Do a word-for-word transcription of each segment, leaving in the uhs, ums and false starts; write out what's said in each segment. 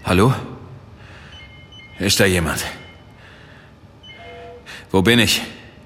Hallo? Ist da jemand? Wo bin ich?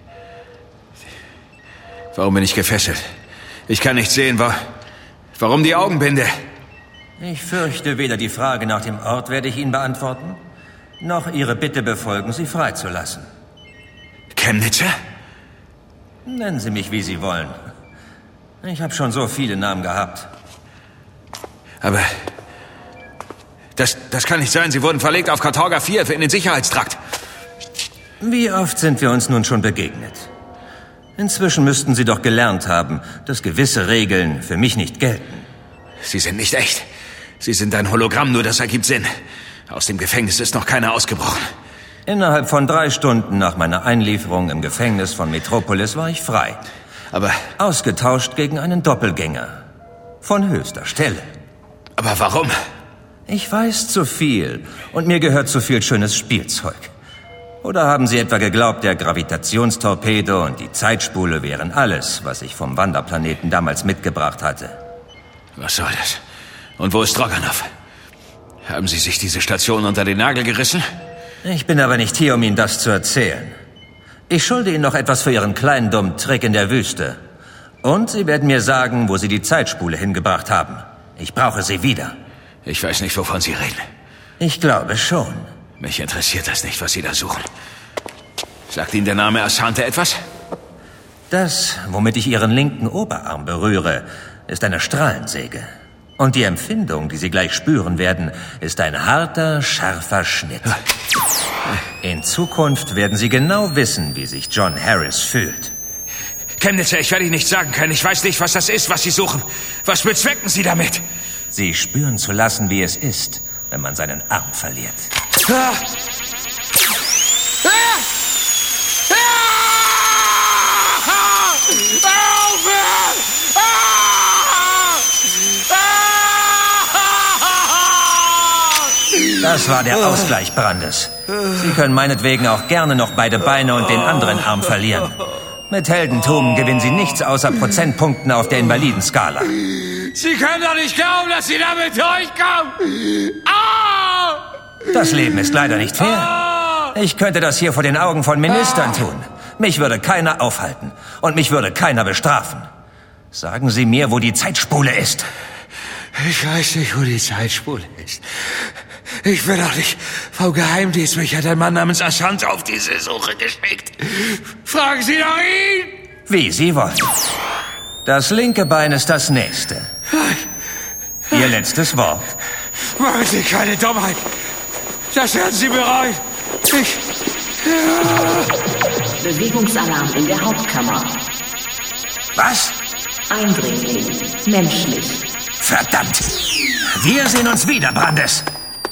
Warum bin ich gefesselt? Ich kann nicht sehen, wa warum die Augenbinde? Ich fürchte, weder die Frage nach dem Ort werde ich Ihnen beantworten, noch Ihre Bitte befolgen, Sie freizulassen. Chemnitzer? Nennen Sie mich, wie Sie wollen. Ich habe schon so viele Namen gehabt. Aber das, das kann nicht sein. Sie wurden verlegt auf Katorga vier in den Sicherheitstrakt. Wie oft sind wir uns nun schon begegnet? Inzwischen müssten Sie doch gelernt haben, dass gewisse Regeln für mich nicht gelten. Sie sind nicht echt. Sie sind ein Hologramm, nur das ergibt Sinn. Aus dem Gefängnis ist noch keiner ausgebrochen. Innerhalb von drei Stunden nach meiner Einlieferung im Gefängnis von Metropolis war ich frei. Aber... Ausgetauscht gegen einen Doppelgänger. Von höchster Stelle. Aber warum? Ich weiß zu viel und mir gehört zu viel schönes Spielzeug. Oder haben Sie etwa geglaubt, der Gravitationstorpedo und die Zeitspule wären alles, was ich vom Wanderplaneten damals mitgebracht hatte? Was soll das? Und wo ist Stroganov? Haben Sie sich diese Station unter den Nagel gerissen? Ich bin aber nicht hier, um Ihnen das zu erzählen. Ich schulde Ihnen noch etwas für Ihren kleinen dummen Trick in der Wüste. Und Sie werden mir sagen, wo Sie die Zeitspule hingebracht haben. Ich brauche sie wieder. Ich weiß nicht, wovon Sie reden. Ich glaube schon. Mich interessiert das nicht, was Sie da suchen. Sagt Ihnen der Name Asante etwas? Das, womit ich Ihren linken Oberarm berühre, ist eine Strahlensäge. Und die Empfindung, die Sie gleich spüren werden, ist ein harter, scharfer Schnitt. In Zukunft werden Sie genau wissen, wie sich John Harris fühlt. Chemnitzer, ich werde Ihnen nicht sagen können. Ich weiß nicht, was das ist, was Sie suchen. Was bezwecken Sie damit? Sie spüren zu lassen, wie es ist, wenn man seinen Arm verliert. Ah! Ah! Das war der Ausgleich, Brandes. Sie können meinetwegen auch gerne noch beide Beine und den anderen Arm verlieren. Mit Heldentum gewinnen Sie nichts außer Prozentpunkten auf der Invalidenskala. Sie können doch nicht glauben, dass Sie damit durchkommen! Ah! Das Leben ist leider nicht fair. Ich könnte das hier vor den Augen von Ministern tun. Mich würde keiner aufhalten. Und mich würde keiner bestrafen. Sagen Sie mir, wo die Zeitspule ist. Ich weiß nicht, wo die Zeitspule ist. Ich will doch nicht vom Geheimdienst. Mich hat ein Mann namens Asante auf diese Suche geschickt. Fragen Sie doch ihn! Wie Sie wollen. Das linke Bein ist das nächste. Ihr letztes Wort. Machen Sie keine Dummheit. Das werden Sie bereuen. Ich... Bewegungsalarm in der Hauptkammer. Was? Eindringling. Menschlich. Verdammt! Wir sehen uns wieder, Brandes.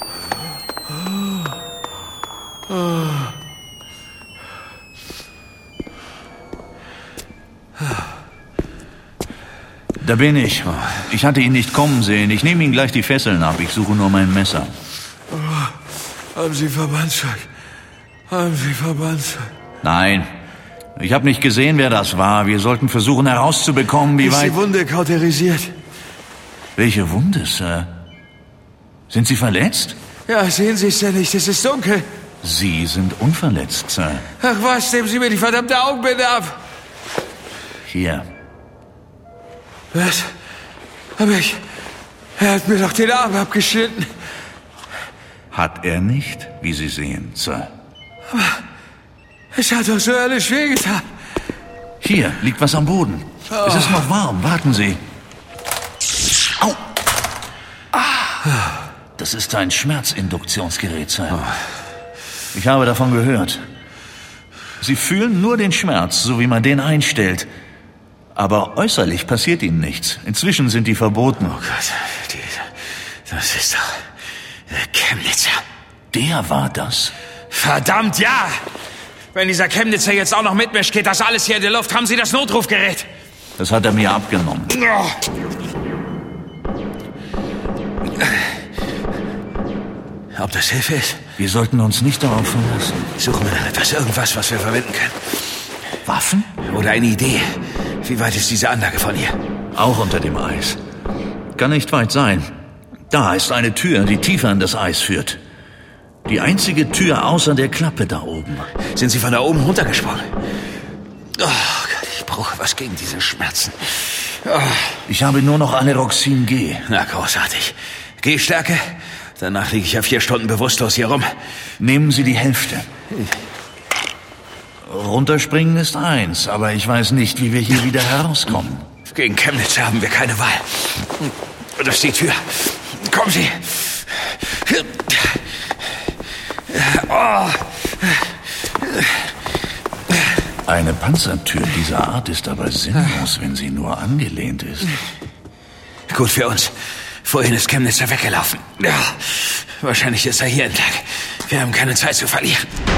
Da bin ich. Ich hatte ihn nicht kommen sehen. Ich nehme Ihnen gleich die Fesseln ab. Ich suche nur mein Messer. Oh, haben Sie Verbandszeug? Haben Sie Verbandszeug? Nein. Ich habe nicht gesehen, wer das war. Wir sollten versuchen herauszubekommen, wie Ist weit... die Wunde kauterisiert? Welche Wunde, Sir? Sind Sie verletzt? Ja, sehen Sie es denn nicht? Es ist dunkel. Sie sind unverletzt, Sir. Ach was, nehmen Sie mir die verdammte Augenbinde ab. Hier. Was? Aber ich... Er hat mir doch den Arm abgeschnitten. Hat er nicht, wie Sie sehen, Sir. Aber es hat doch so alles wehgetan. Hier liegt was am Boden. Oh. Es ist noch warm. Warten Sie. Au! Ah. Das ist ein Schmerzinduktionsgerät, Sir. Oh. Ich habe davon gehört. Sie fühlen nur den Schmerz, so wie man den einstellt. Aber äußerlich passiert Ihnen nichts. Inzwischen sind die verboten. Oh Gott, die, das ist doch der Chemnitzer. Der war das? Verdammt, ja! Wenn dieser Chemnitzer jetzt auch noch mitmischt, geht das alles hier in die Luft. Haben Sie das Notrufgerät? Das hat er mir abgenommen. Oh. Ob das Hilfe ist? Wir sollten uns nicht darauf verlassen. Suchen wir nach etwas, irgendwas, was wir verwenden können. Waffen? Oder eine Idee. Wie weit ist diese Anlage von hier? Auch unter dem Eis. Kann nicht weit sein. Da ist eine Tür, die tiefer in das Eis führt. Die einzige Tür außer der Klappe da oben. Sind Sie von da oben runtergesprungen? Oh Gott, ich brauche was gegen diese Schmerzen. Oh. Ich habe nur noch Aleroxin G. Na, großartig. G-Stärke? Danach liege ich ja vier Stunden bewusstlos hier rum. Nehmen Sie die Hälfte. Runterspringen ist eins, aber ich weiß nicht, wie wir hier wieder herauskommen. Gegen Chemnitz haben wir keine Wahl. Das ist die Tür. Kommen Sie. Oh. Eine Panzertür dieser Art ist aber sinnlos, wenn sie nur angelehnt ist. Gut für uns. Vorhin ist Chemnitzer weggelaufen. Ja, wahrscheinlich ist er hier entlang. Wir haben keine Zeit zu verlieren.